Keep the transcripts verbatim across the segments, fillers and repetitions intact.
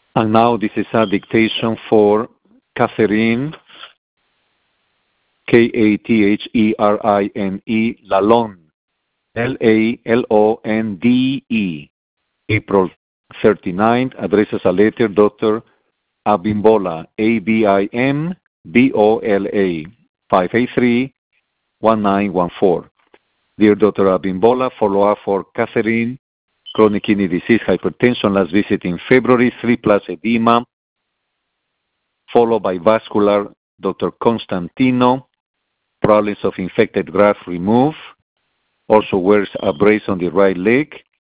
And now this is a dictation for Catherine, K A T H E R I N E, Lalonde, L A L O N D E, April thirty-ninth, addresses a letter, Doctor Abimbola, A B I M B O L A, five eight three, one nine one four. Dear Doctor Abimbola, follow-up for Catherine, chronic kidney disease, hypertension, last visit in February, three plus edema, followed by vascular, Doctor Constantino, problems of infected graft removed, also wears a brace on the right leg,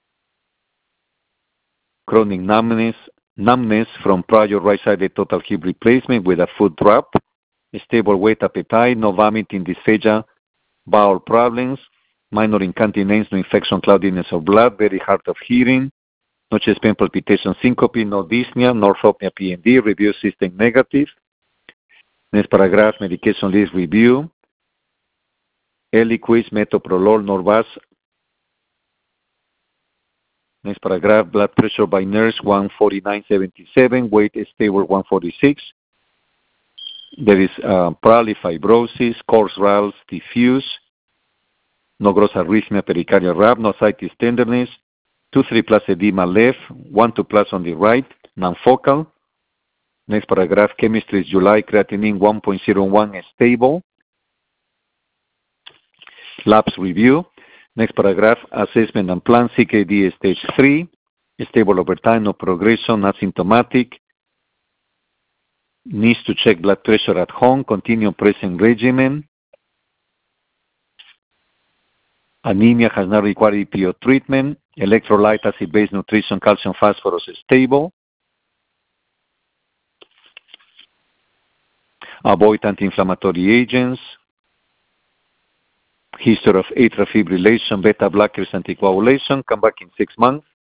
chronic numbness, numbness from prior right-sided total hip replacement with a foot drop, stable weight, appetite, no vomiting, dysphagia, bowel problems, minor incontinence, no infection, cloudiness of blood, very hard of hearing, no chest pain, palpitation, syncope, no dyspnea, no orthopnea, P N D, review system negative. Next paragraph, medication list review. Eliquis, metoprolol, Norvasc. Next paragraph, blood pressure by nurse one forty-nine seventy-seven, weight stable one forty-six. There is uh, polyfibrosis, coarse rals, diffuse, no gross arrhythmia, pericardial rap, no ascites tenderness, two three plus edema left, one two plus on the right, non-focal. Next paragraph, chemistry is July, creatinine one point zero one is stable. Labs review. Next paragraph, assessment and plan, C K D stage three, stable over time, no progression, asymptomatic. Needs to check blood pressure at home, continue present regimen. Anemia has not required E P O treatment. Electrolyte, acid-based nutrition, calcium, phosphorus is stable. Avoid anti-inflammatory agents. History of atrial fibrillation, beta blockers, anticoagulation. Come back in six months.